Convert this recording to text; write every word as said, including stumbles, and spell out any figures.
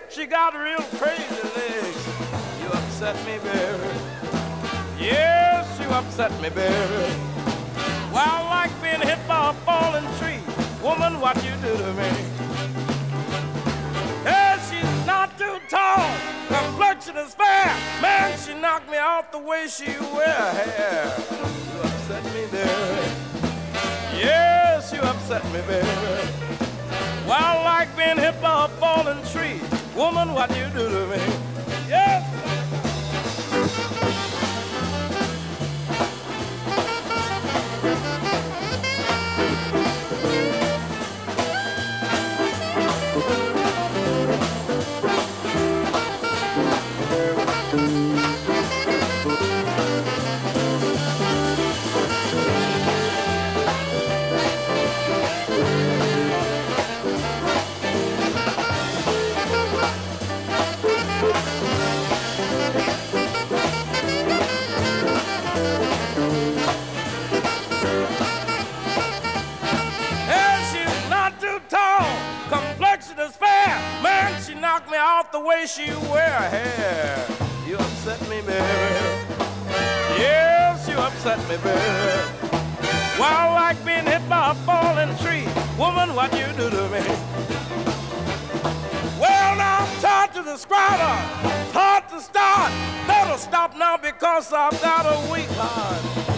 She got real crazy legs. You upset me, baby. Yes, you upset me, baby. Well, like being hit by a falling tree. Woman, what you do to me? Hey, she's not too tall. Complexion is fair. Man, she knocked me out the way she wear her hair. You upset me, baby. Yes, you upset me, baby. Well, like being hit by a falling tree. Woman, what you do to me? Yes. Me out the way she wear her hair. You upset me, baby. Yes, you upset me, baby. Well, like being hit by a falling tree. Woman, what you do to me? Well, now I'm taught to describe her, taught to start. Better stop now because I've got a weak heart.